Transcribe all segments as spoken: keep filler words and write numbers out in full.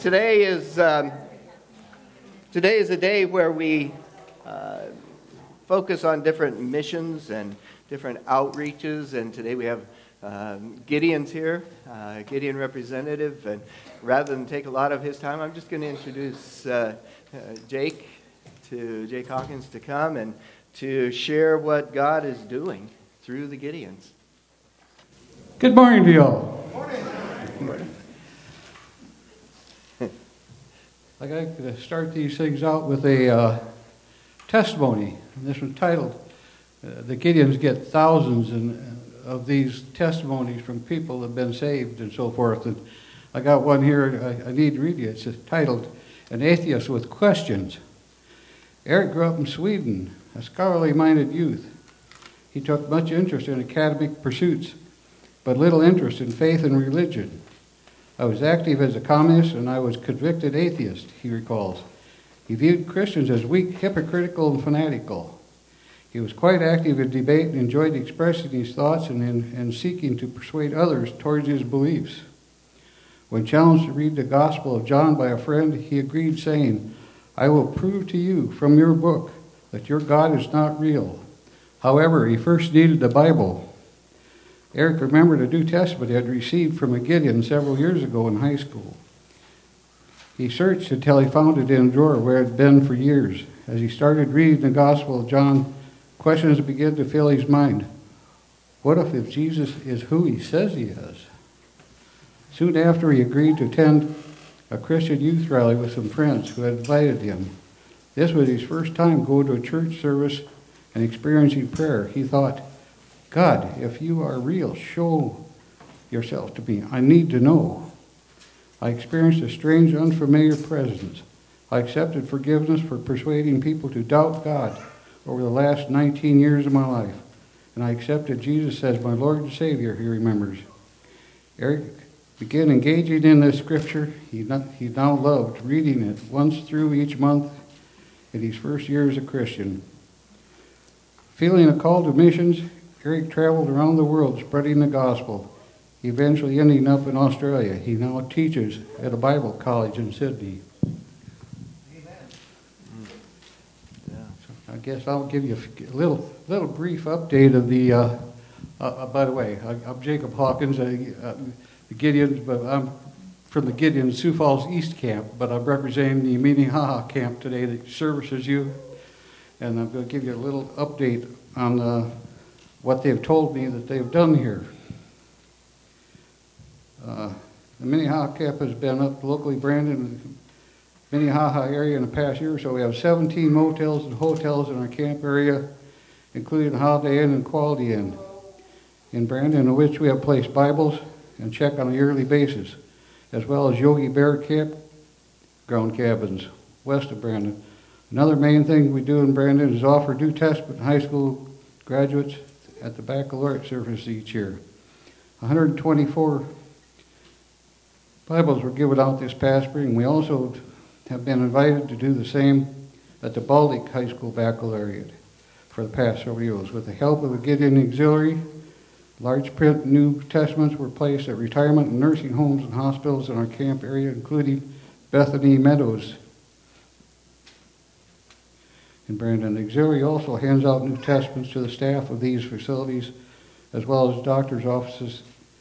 Today is um, today is a day where we uh, focus on different missions and different outreaches. And today we have um, Gideon's here, uh, Gideon representative. And rather than take a lot of his time, I'm just going to introduce uh, uh, Jake to Jake Hawkins to come and to share what God is doing through the Gideons. Good morning to you all. Good morning. Good morning. I'd like to start these things out with a uh, testimony. And this one's titled, uh, The Gideons Get Thousands in, uh, of these testimonies from people that have been saved and so forth. And I got one here I, I need to read you. It's titled, An Atheist with Questions. Eric grew up in Sweden, a scholarly-minded youth. He took much interest in academic pursuits, but little interest in faith and religion. I was active as a communist, and I was convicted atheist, he recalls. He viewed Christians as weak, hypocritical, and fanatical. He was quite active in debate and enjoyed expressing his thoughts and, in, and seeking to persuade others towards his beliefs. When challenged to read the Gospel of John by a friend, he agreed, saying, I will prove to you from your book that your God is not real. However, he first needed the Bible. Eric remembered a New Testament he had received from a Gideon several years ago in high school. He searched until he found it in a drawer where it had been for years. As he started reading the Gospel of John, questions began to fill his mind. What if, if Jesus is who he says he is? Soon after, he agreed to attend a Christian youth rally with some friends who had invited him. This was his first time going to a church service and experiencing prayer. He thought, God, if you are real, show yourself to me. I need to know. I experienced a strange, unfamiliar presence. I accepted forgiveness for persuading people to doubt God over the last nineteen years of my life. And I accepted Jesus as my Lord and Savior, he remembers. Eric began engaging in this scripture. He, not, he now loved reading it once through each month in his first year as a Christian. Feeling a call to missions, Eric traveled around the world spreading the gospel, eventually ending up in Australia. He now teaches at a Bible college in Sydney. Amen. Yeah. So I guess I'll give you a little little brief update of the, uh, uh, uh, by the way, I, I'm Jacob Hawkins, uh, uh, the Gideons, but I'm from the Gideon Sioux Falls East Camp, but I'm representing the Minnehaha camp today that services you. And I'm going to give you a little update on uh, what they've told me that they've done here. Uh, the Minnehaha camp has been up locally branded in the Minnehaha area in the past year or so. We have seventeen motels and hotels in our camp area, including Holiday Inn and Quality Inn in Brandon, in which we have placed Bibles and check on a yearly basis, as well as Yogi Bear campground cabins west of Brandon. Another main thing we do in Brandon is offer New Testament high school graduates at the baccalaureate service each year. one hundred twenty-four Bibles were given out this past spring. We also have been invited to do the same at the Baltic High School Baccalaureate for the past several years. With the help of the Gideon Auxiliary, large print New Testaments were placed at retirement and nursing homes and hospitals in our camp area, including Bethany Meadows in Brandon. The Auxiliary also hands out New Testaments to the staff of these facilities, as well as doctors' offices,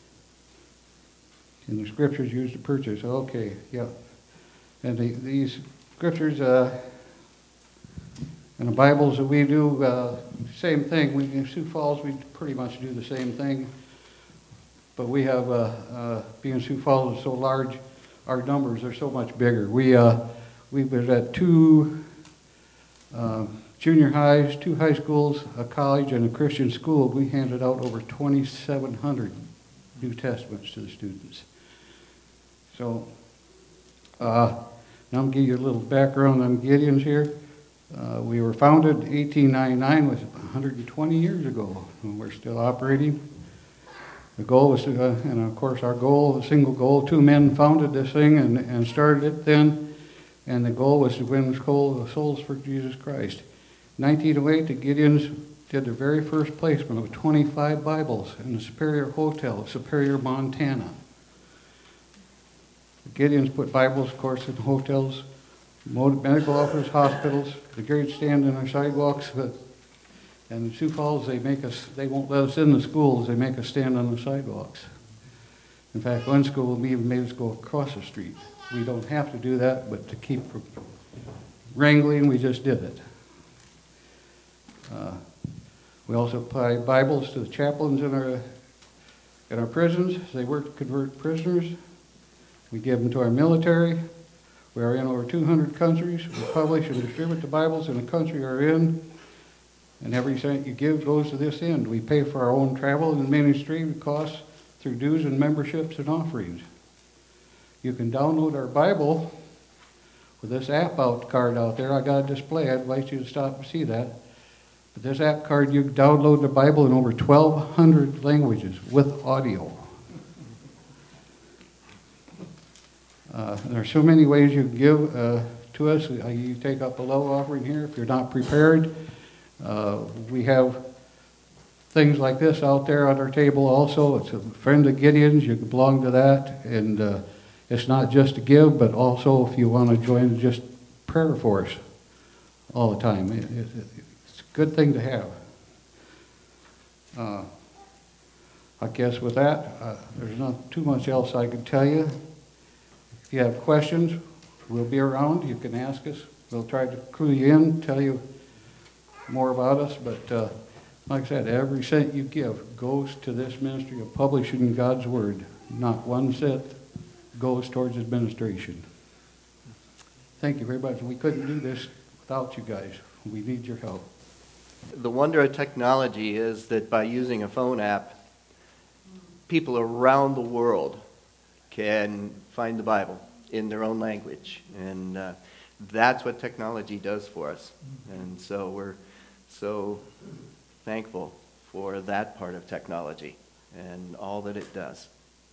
and the scriptures used to purchase. Okay, yeah. And the, these scriptures uh, and the Bibles that we do, uh, same thing. We, in Sioux Falls, we pretty much do the same thing. But we have, uh, uh, being Sioux Falls is so large, our numbers are so much bigger. We, uh, we was at two Uh, junior highs, two high schools, a college, and a Christian school. We handed out over twenty-seven hundred New Testaments to the students. So, uh, now I'm going to give you a little background on Gideons here. Uh, we were founded in eighteen ninety-nine, was one hundred twenty years ago, and we're still operating. The goal was, to, uh, and of course our goal, a single goal, two men founded this thing and, and started it then. And the goal was to win souls for Jesus Christ. In nineteen oh eight, the Gideons did their very first placement of twenty-five Bibles in the Superior Hotel of Superior, Montana. Gideons put Bibles, of course, in hotels, medical offices, hospitals. The grades stand on our sidewalks, but and in Sioux Falls, they make us, they won't let us in the schools, they make us stand on the sidewalks. In fact, one school even made us go across the street. We don't have to do that, but to keep from wrangling, we just did it. Uh, we also apply Bibles to the chaplains in our in our prisons. They work to convert prisoners. We give them to our military. We are in over two hundred countries. We publish and distribute the Bibles in the country we're in. And every cent you give goes to this end. We pay for our own travel and ministry costs through dues and memberships and offerings. You can download our Bible with this app out card out there. I got a display. I'd like you to stop and see that. But this app card, you can download the Bible in over twelve hundred languages with audio. Uh, there are so many ways you can give uh, to us. Uh, you take up a low offering here if you're not prepared. Uh, we have things like this out there on our table also. It's a friend of Gideon's. You can belong to that. And uh, it's not just to give, but also if you want to join just prayer for us all the time. It, it, it's a good thing to have. Uh, I guess with that, uh, there's not too much else I can tell you. If you have questions, we'll be around. You can ask us. We'll try to clue you in, tell you more about us. But uh, like I said, every cent you give goes to this ministry of publishing God's Word. Not one cent goes towards administration. Thank you very much. We couldn't do this without you guys. We need your help. The wonder of technology is that by using a phone app, people around the world can find the Bible in their own language. And uh, that's what technology does for us. And so we're so thankful for that part of technology and all that it does.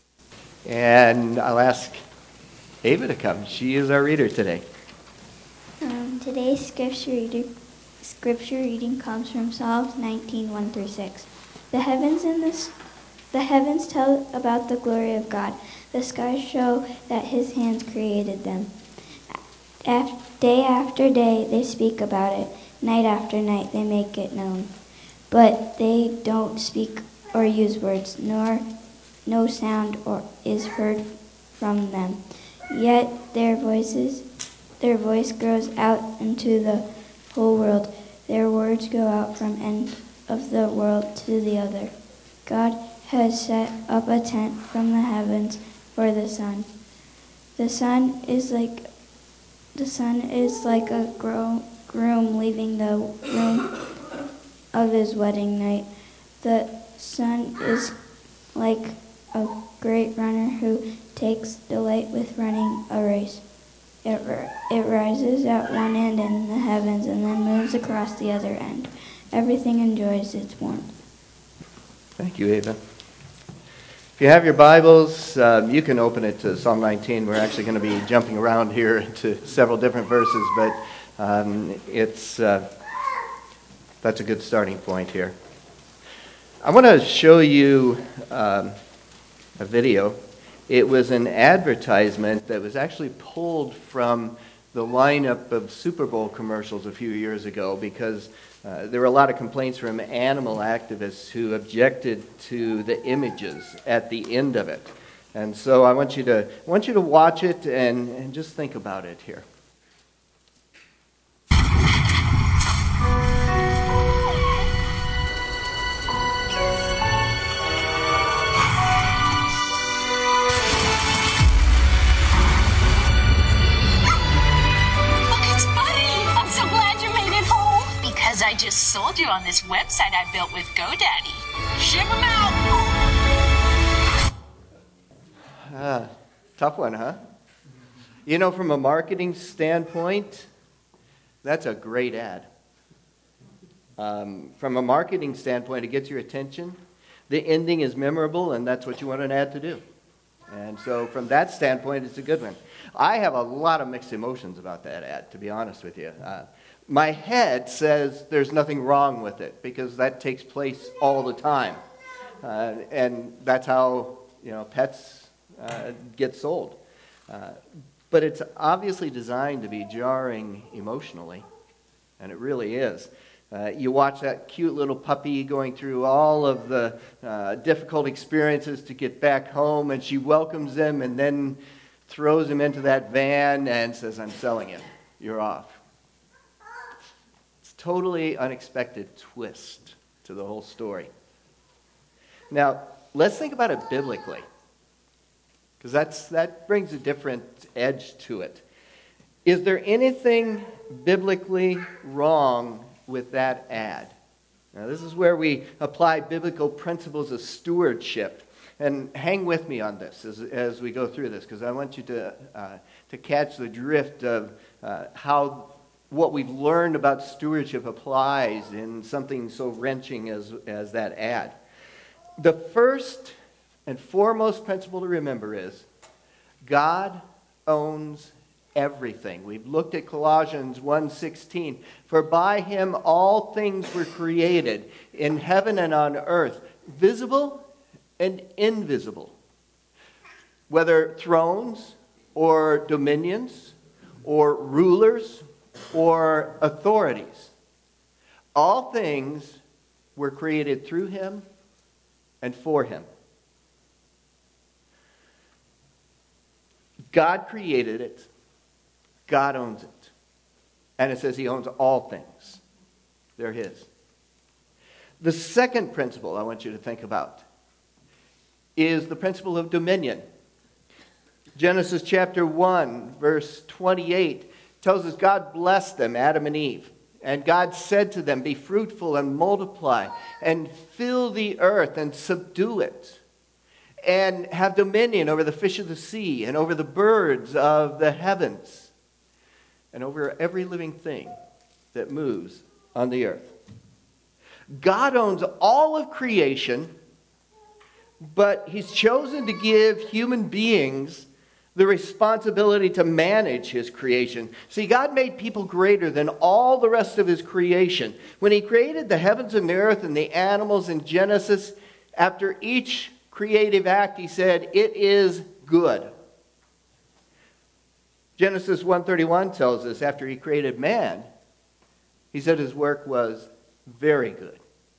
And I'll ask Ava to come. She is our reader today. Um, today's scripture reading, scripture reading comes from Psalms nineteen, one through six. The heavens and the, the heavens tell about the glory of God. The skies show that his hands created them. Af- day after day they speak about it. Night after night they make it known. But they don't speak or use words, nor no sound or is heard from them. Yet their voices, their voice grows out into the whole world. Their words go out from end of the world to the other. God has set up a tent from the heavens for the sun. The sun is like the sun is like a groom leaving the room of his wedding night. The sun is like a great runner who takes delight with running a race. It, it rises at one end in the heavens and then moves across the other end. Everything enjoys its warmth. Thank you, Ava. If you have your Bibles, uh, you can open it to Psalm nineteen. We're actually going to be jumping around here to several different verses, but um, it's uh, that's a good starting point here. I want to show you um, a video. It was an advertisement that was actually pulled from the lineup of Super Bowl commercials a few years ago because uh, there were a lot of complaints from animal activists who objected to the images at the end of it. And so I want you to I want you to watch it and, and just think about it here. I just sold you on this website I built with GoDaddy. Ship 'em out! Ah, tough one, huh? You know, from a marketing standpoint, that's a great ad. Um, from a marketing standpoint, it gets your attention. The ending is memorable, and that's what you want an ad to do. And so from that standpoint, it's a good one. I have a lot of mixed emotions about that ad, to be honest with you. Uh, My head says there's nothing wrong with it because that takes place all the time. Uh, and that's how, you know, pets uh, get sold. Uh, but it's obviously designed to be jarring emotionally, and it really is. Uh, you watch that cute little puppy going through all of the uh, difficult experiences to get back home, and she welcomes him and then throws him into that van and says, "I'm selling him. You're off." It's a totally unexpected twist to the whole story. Now, let's think about it biblically, because that's that brings a different edge to it. Is there anything biblically wrong with that ad? Now, this is where we apply biblical principles of stewardship. And hang with me on this as, as we go through this, because I want you to uh, to catch the drift of uh, how what we've learned about stewardship applies in something so wrenching as, as that ad. The first and foremost principle to remember is God owns everything. We've looked at Colossians one sixteen. For by him all things were created, in heaven and on earth, visible and invisible. Whether thrones or dominions or rulers or authorities. All things were created through him and for him. God created it. God owns it. And it says he owns all things. They're his. The second principle I want you to think about is the principle of dominion. Genesis chapter one, verse twenty-eight tells us God blessed them, Adam and Eve. And God said to them, "Be fruitful and multiply, and fill the earth and subdue it, and have dominion over the fish of the sea, and over the birds of the heavens, and over every living thing that moves on the earth." God owns all of creation, but he's chosen to give human beings the responsibility to manage his creation. See, God made people greater than all the rest of his creation. When he created the heavens and the earth and the animals in Genesis, after each creative act, he said, "It is good." Genesis one thirty-one tells us after he created man, he said his work was very good.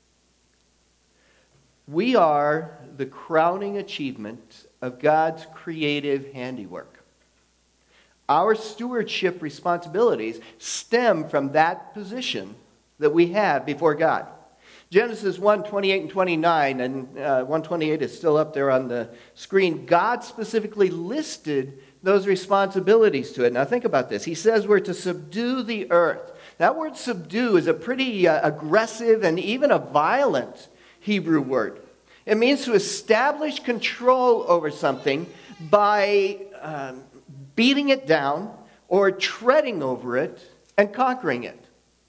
We are the crowning achievement of God's creative handiwork. Our stewardship responsibilities stem from that position that we have before God. Genesis one twenty-eight and twenty-nine, and uh, one twenty-eight is still up there on the screen. God specifically listed those responsibilities to it. Now think about this. He says we're to subdue the earth. That word subdue is a pretty uh, aggressive and even a violent Hebrew word. It means to establish control over something by um, beating it down or treading over it and conquering it.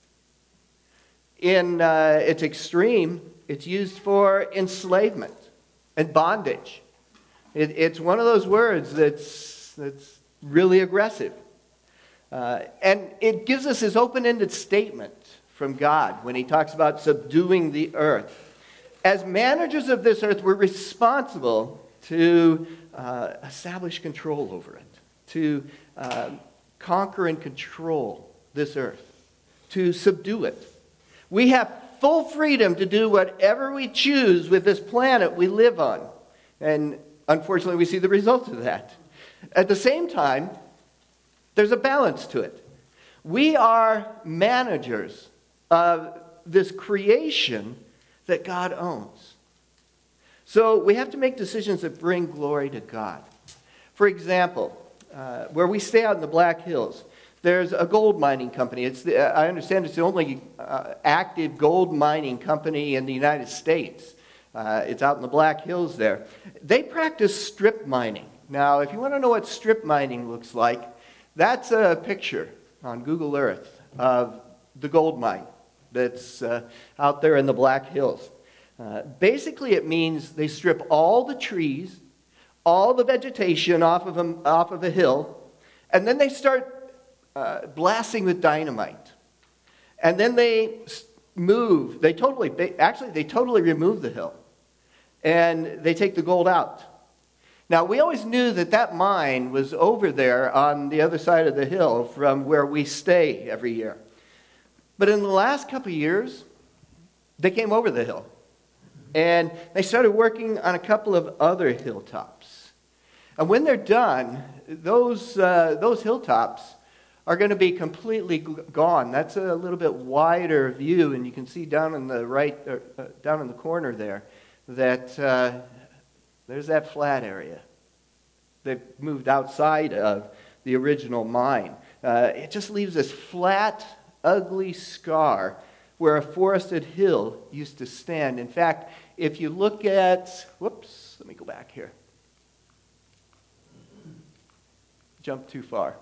In uh, its extreme, it's used for enslavement and bondage. It, it's one of those words that's, that's really aggressive. Uh, and it gives us this open-ended statement from God when he talks about subduing the earth. As managers of this earth, we're responsible to uh, establish control over it, to uh, conquer and control this earth, to subdue it. We have full freedom to do whatever we choose with this planet we live on. And unfortunately, we see the results of that. At the same time, there's a balance to it. We are managers of this creation that God owns. So we have to make decisions that bring glory to God. For example, uh, where we stay out in the Black Hills, there's a gold mining company. It's the, I understand it's the only uh, active gold mining company in the United States. Uh, it's out in the Black Hills there. They practice strip mining. Now, if you want to know what strip mining looks like, that's a picture on Google Earth of the gold mine that's uh, out there in the Black Hills. Uh, basically, it means they strip all the trees, all the vegetation off of a, off of a hill, and then they start uh, blasting with dynamite. And then they move. They totally, they, actually, they totally remove the hill. And they take the gold out. Now, we always knew that that mine was over there on the other side of the hill from where we stay every year. But in the last couple of years, they came over the hill. And they started working on a couple of other hilltops. And when they're done, those, uh, those hilltops are going to be completely gone. That's a little bit wider view, and you can see down in the right, uh, down in the corner there, that uh, there's that flat area. They've moved outside of the original mine. Uh, it just leaves this flat, ugly scar where a forested hill used to stand. In fact, if you look at, whoops, let me go back here. Jump too far.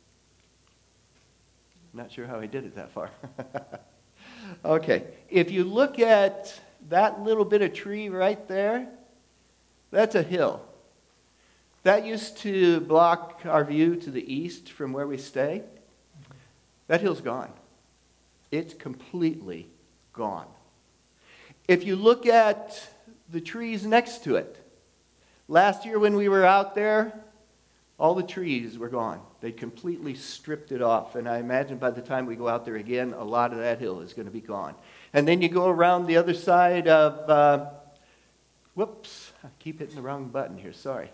Not sure how I did it that far. Okay, if you look at that little bit of tree right there, that's a hill. That used to block our view to the east from where we stay. That hill's gone. It's completely gone. If you look at the trees next to it, last year when we were out there, all the trees were gone. They completely stripped it off. And I imagine by the time we go out there again, a lot of that hill is going to be gone. And then you go around the other side of, uh, whoops, I keep hitting the wrong button here, sorry.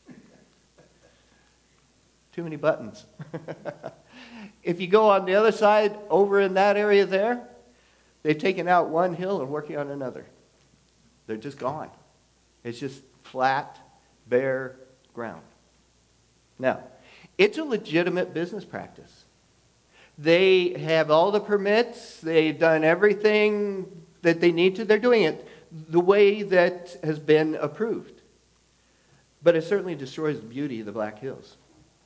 Too many buttons. If you go on the other side, over in that area there, they've taken out one hill and working on another. They're just gone. It's just flat, bare ground. Now, it's a legitimate business practice. They have all the permits. They've done everything that they need to. They're doing it the way that has been approved. But it certainly destroys the beauty of the Black Hills.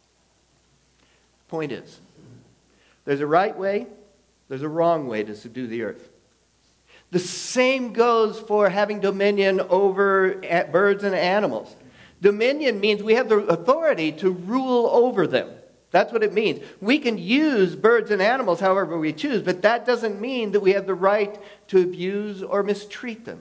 Point is, there's a right way, there's a wrong way to subdue the earth. The same goes for having dominion over birds and animals. Dominion means we have the authority to rule over them. That's what it means. We can use birds and animals however we choose, but that doesn't mean that we have the right to abuse or mistreat them.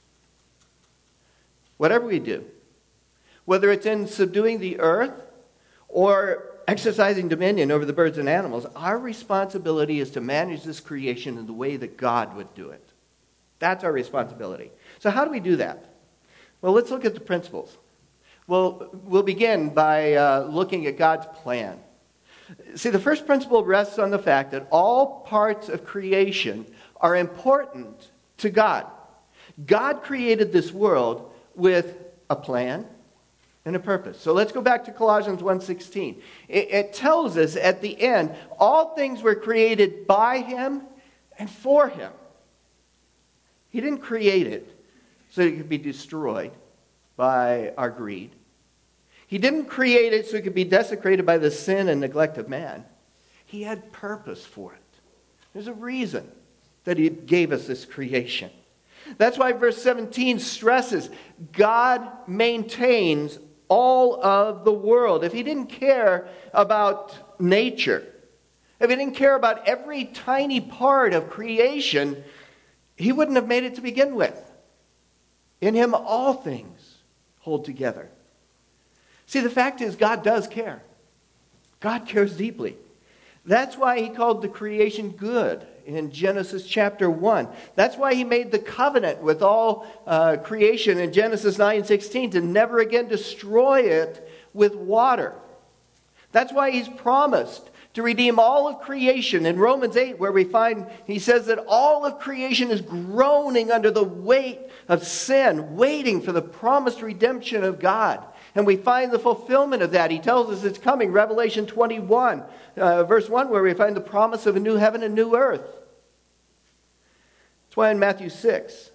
Whatever we do, whether it's in subduing the earth or exercising dominion over the birds and animals, our responsibility is to manage this creation in the way that God would do it. That's our responsibility. So how do we do that? Well, let's look at the principles. Well, we'll begin by uh, looking at God's plan. See, the first principle rests on the fact that all parts of creation are important to God. God created this world with a plan and a purpose. So let's go back to Colossians one sixteen. It, it tells us at the end, all things were created by Him and for Him. He didn't create it so it could be destroyed by our greed. He didn't create it so it could be desecrated by the sin and neglect of man. He had purpose for it. There's a reason that He gave us this creation. That's why verse seventeen stresses God maintains all of the world. If He didn't care about nature, if He didn't care about every tiny part of creation, He wouldn't have made it to begin with. In Him all things hold together. See, the fact is, God does care. God cares deeply. That's why He called the creation good in Genesis chapter one. That's why He made the covenant with all uh, creation in Genesis nine sixteen to never again destroy it with water. That's why He's promised to redeem all of creation in Romans eight, where we find He says that all of creation is groaning under the weight of sin, waiting for the promised redemption of God. And we find the fulfillment of that. He tells us it's coming. Revelation twenty-one, uh, verse one, where we find the promise of a new heaven and new earth. That's why in Matthew six,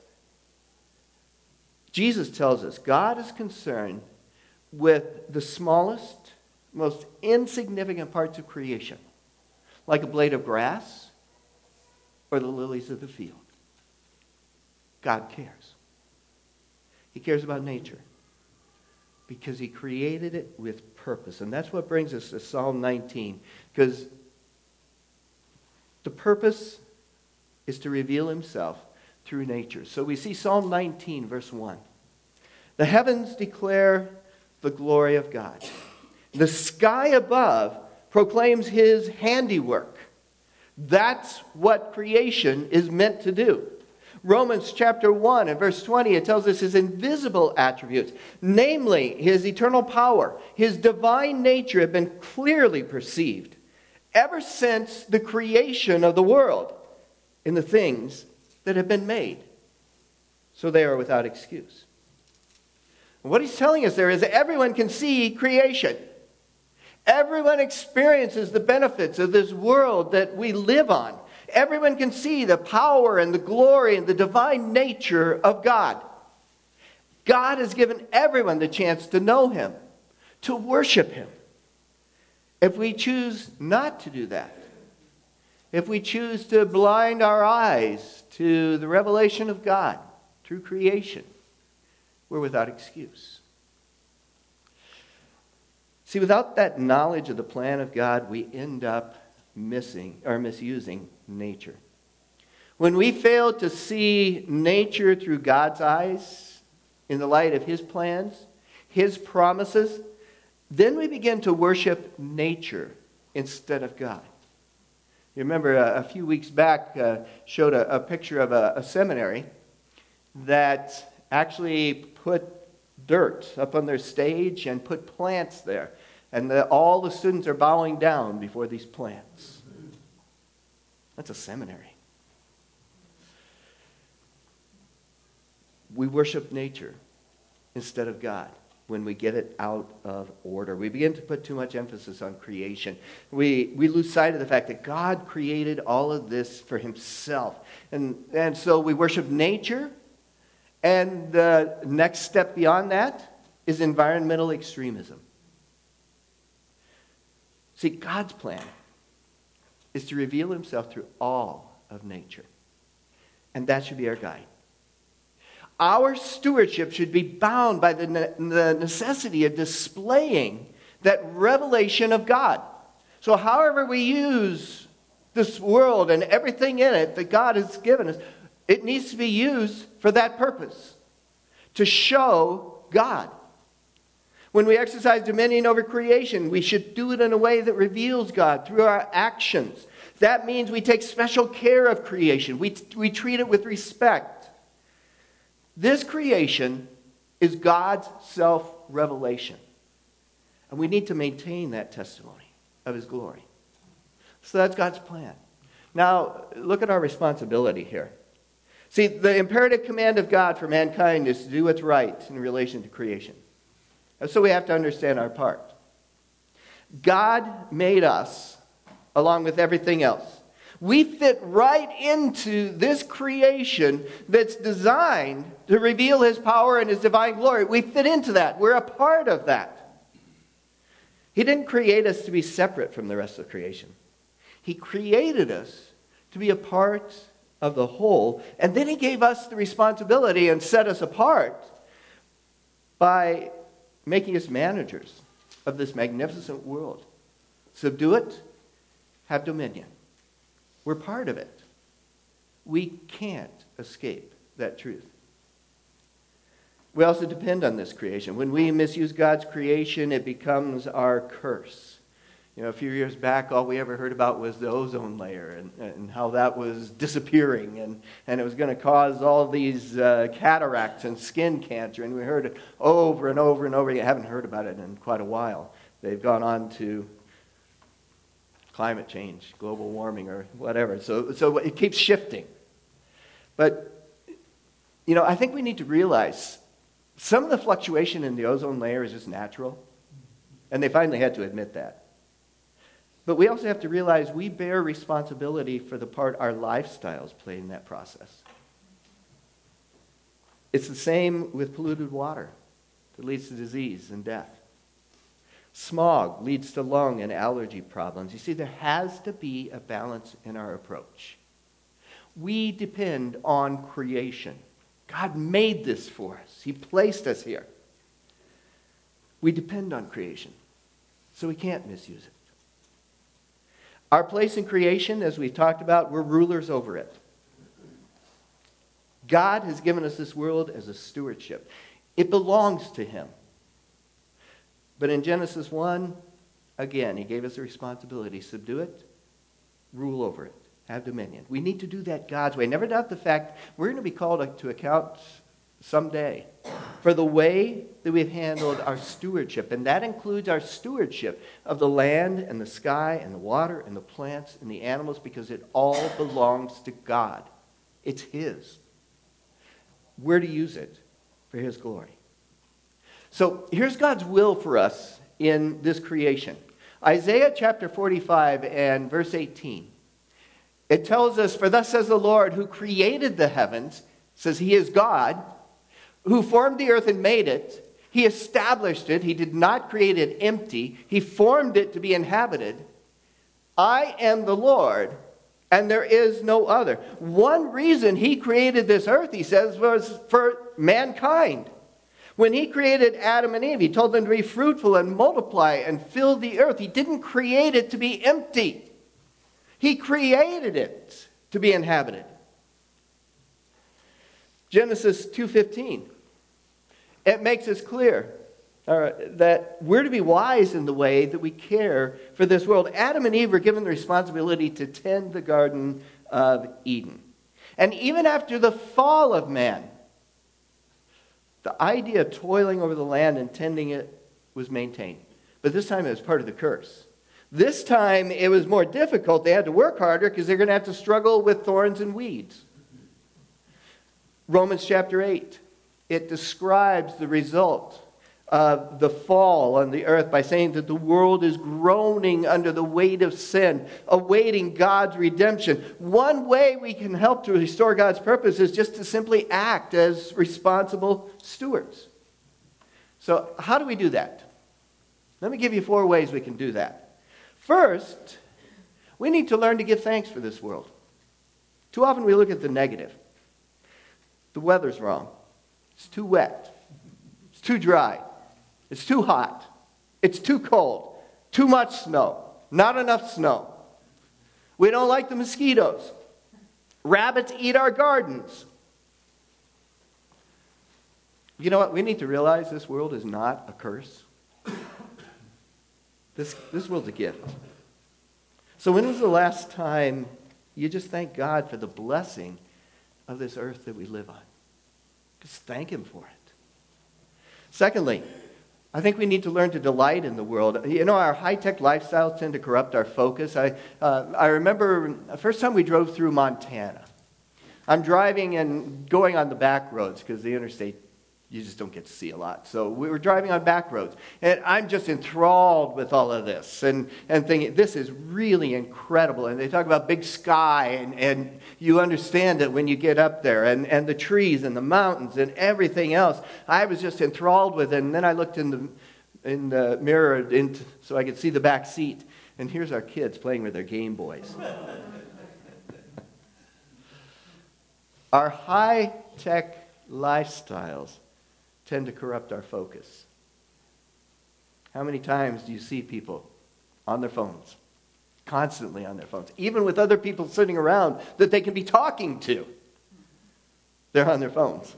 Jesus tells us God is concerned with the smallest, most insignificant parts of creation, like a blade of grass or the lilies of the field. God cares. He cares about nature because He created it with purpose. And that's what brings us to Psalm nineteen, because the purpose is to reveal Himself through nature. So we see Psalm nineteen, verse one. The heavens declare the glory of God. The sky above proclaims his handiwork. That's what creation is meant to do. Romans chapter one and verse twenty, it tells us his invisible attributes, namely his eternal power, his divine nature have been clearly perceived ever since the creation of the world in the things that have been made. So they are without excuse. And what he's telling us there is that everyone can see creation. Everyone experiences the benefits of this world that we live on. Everyone can see the power and the glory and the divine nature of God. God has given everyone the chance to know him, to worship him. If we choose not to do that, if we choose to blind our eyes to the revelation of God through creation, we're without excuse. See, without that knowledge of the plan of God, we end up missing or misusing nature. When we fail to see nature through God's eyes, in the light of his plans, his promises, then we begin to worship nature instead of God. You remember a, a few weeks back uh, showed a, a picture of a, a seminary that actually put dirt up on their stage and put plants there. And the, all the students are bowing down before these plants. That's a seminary. We worship nature instead of God when we get it out of order. We begin to put too much emphasis on creation. We we lose sight of the fact that God created all of this for himself. And, and so we worship nature. And the next step beyond that is environmental extremism. See, God's plan is to reveal himself through all of nature. And that should be our guide. Our stewardship should be bound by the, ne- the necessity of displaying that revelation of God. So however we use this world and everything in it that God has given us, it needs to be used for that purpose, to show God. When we exercise dominion over creation, we should do it in a way that reveals God through our actions. That means we take special care of creation. We, we treat it with respect. This creation is God's self-revelation. And we need to maintain that testimony of his glory. So that's God's plan. Now, look at our responsibility here. See, the imperative command of God for mankind is to do what's right in relation to creation. And so we have to understand our part. God made us along with everything else. We fit right into this creation that's designed to reveal his power and his divine glory. We fit into that. We're a part of that. He didn't create us to be separate from the rest of creation. He created us to be a part of the whole. And then he gave us the responsibility and set us apart by making us managers of this magnificent world. Subdue it, have dominion. We're part of it. We can't escape that truth. We also depend on this creation. When we misuse God's creation, it becomes our curse. You know, a few years back, all we ever heard about was the ozone layer and, and how that was disappearing and, and it was going to cause all these uh, cataracts and skin cancer. And we heard it over and over and over again. I haven't heard about it in quite a while. They've gone on to climate change, global warming, or whatever. So, so it keeps shifting. But, you know, I think we need to realize some of the fluctuation in the ozone layer is just natural. And they finally had to admit that. But we also have to realize we bear responsibility for the part our lifestyles play in that process. It's the same with polluted water that leads to disease and death. Smog leads to lung and allergy problems. You see, there has to be a balance in our approach. We depend on creation. God made this for us. He placed us here. We depend on creation, so we can't misuse it. Our place in creation, as we've talked about, we're rulers over it. God has given us this world as a stewardship. It belongs to him. But in Genesis one, again, he gave us a responsibility. Subdue it, rule over it, have dominion. We need to do that God's way. Never doubt the fact we're going to be called to account someday for the way that we've handled our stewardship. And that includes our stewardship of the land and the sky and the water and the plants and the animals, because it all belongs to God. It's His. We're to use it for His glory. So here's God's will for us in this creation. Isaiah chapter forty-five and verse eighteen. It tells us, "For thus says the Lord, who created the heavens," says He is God, "who formed the earth and made it. He established it. He did not create it empty. He formed it to be inhabited. I am the Lord, and there is no other." One reason He created this earth, He says, was for mankind. When He created Adam and Eve, He told them to be fruitful and multiply and fill the earth. He didn't create it to be empty. He created it to be inhabited. Genesis two fifteen. It makes us clear uh, that we're to be wise in the way that we care for this world. Adam and Eve were given the responsibility to tend the Garden of Eden. And even after the fall of man, the idea of toiling over the land and tending it was maintained. But this time it was part of the curse. This time it was more difficult. They had to work harder because they're going to have to struggle with thorns and weeds. Romans chapter eight. It describes the result of the fall on the earth by saying that the world is groaning under the weight of sin, awaiting God's redemption. One way we can help to restore God's purpose is just to simply act as responsible stewards. So how do we do that? Let me give you four ways we can do that. First, we need to learn to give thanks for this world. Too often we look at the negative. The weather's wrong. It's too wet. It's too dry. It's too hot. It's too cold. Too much snow. Not enough snow. We don't like the mosquitoes. Rabbits eat our gardens. You know what? We need to realize this world is not a curse. This, this world's a gift. So when was the last time you just thanked God for the blessing of this earth that we live on? Just thank Him for it. Secondly, I think we need to learn to delight in the world. You know, our high-tech lifestyles tend to corrupt our focus. I, uh, I remember the first time we drove through Montana. I'm driving and going on the back roads because the interstate, you just don't get to see a lot. So we were driving on back roads. And I'm just enthralled with all of this and, and thinking, this is really incredible. And they talk about big sky, and, and you understand it when you get up there, and, and the trees and the mountains and everything else. I was just enthralled with it. And then I looked in the, in the mirror into, so I could see the back seat. And here's our kids playing with their Game Boys. Our high-tech lifestyles tend to corrupt our focus. How many times do you see people on their phones, constantly on their phones, even with other people sitting around that they can be talking to? They're on their phones.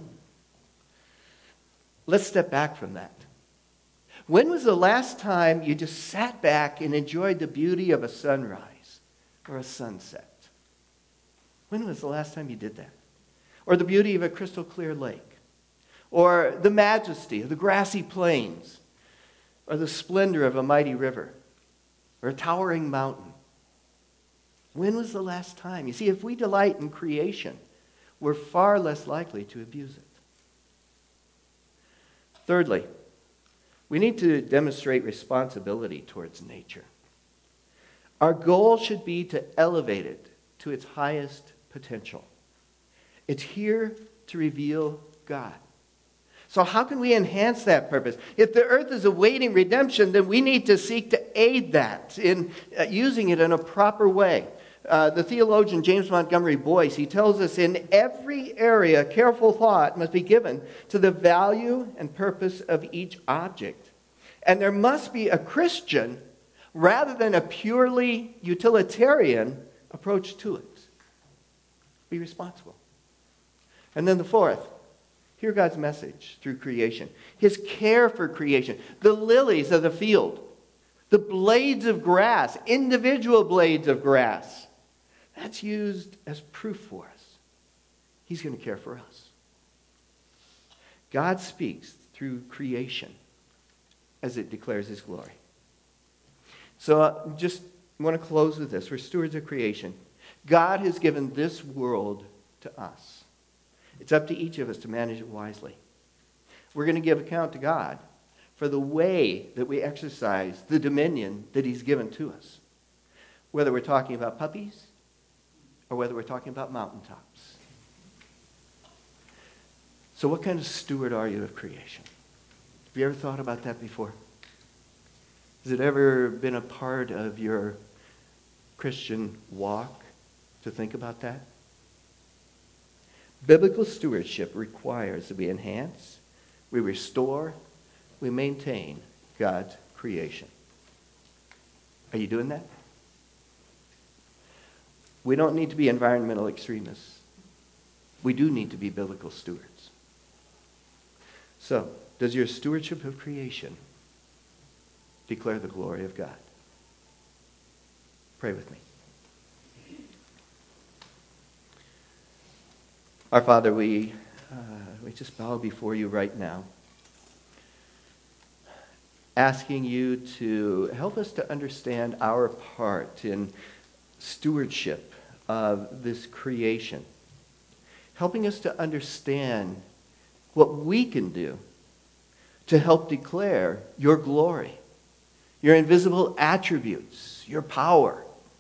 Let's step back from that. When was the last time you just sat back and enjoyed the beauty of a sunrise or a sunset? When was the last time you did that? Or the beauty of a crystal clear lake? Or the majesty of the grassy plains, or the splendor of a mighty river, or a towering mountain? When was the last time? You see, if we delight in creation, we're far less likely to abuse it. Thirdly, we need to demonstrate responsibility towards nature. Our goal should be to elevate it to its highest potential. It's here to reveal God. So how can we enhance that purpose? If the earth is awaiting redemption, then we need to seek to aid that in uh, using it in a proper way. Uh, the theologian James Montgomery Boyce, he tells us in every area, careful thought must be given to the value and purpose of each object. And there must be a Christian rather than a purely utilitarian approach to it. Be responsible. And then the fourth, Hear God's message through creation. His care for creation. The lilies of the field. The blades of grass. Individual blades of grass. That's used as proof for us. He's going to care for us. God speaks through creation as it declares his glory. So uh, just want to close with this. We're stewards of creation. God has given this world to us. It's up to each of us to manage it wisely. We're going to give account to God for the way that we exercise the dominion that he's given to us. Whether we're talking about puppies or whether we're talking about mountaintops. So what kind of steward are you of creation? Have you ever thought about that before? Has it ever been a part of your Christian walk to think about that? Biblical stewardship requires that we enhance, we restore, we maintain God's creation. Are you doing that? We don't need to be environmental extremists. We do need to be biblical stewards. So, does your stewardship of creation declare the glory of God? Pray with me. Our Father, we, uh, we just bow before you right now, asking you to help us to understand our part in stewardship of this creation, helping us to understand what we can do to help declare your glory, your invisible attributes, your power.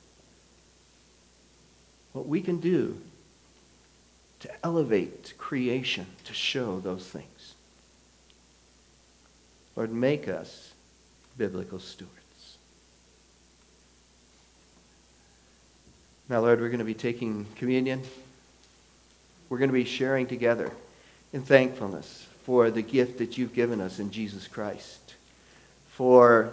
What we can do to elevate creation, to show those things. Lord, make us biblical stewards. Now, Lord, we're going to be taking communion. We're going to be sharing together in thankfulness for the gift that you've given us in Jesus Christ, for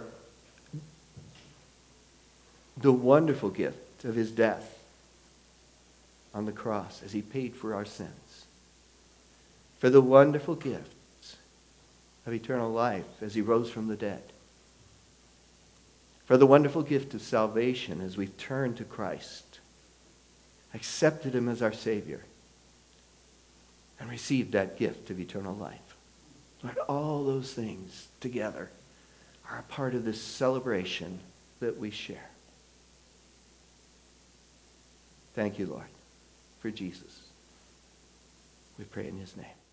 the wonderful gift of his death on the cross as he paid for our sins, for the wonderful gift of eternal life as he rose from the dead, for the wonderful gift of salvation as we've turned to Christ, accepted him as our Savior, and received that gift of eternal life. Lord, all those things together are a part of this celebration that we share. Thank you, Lord, for Jesus. We pray in his name.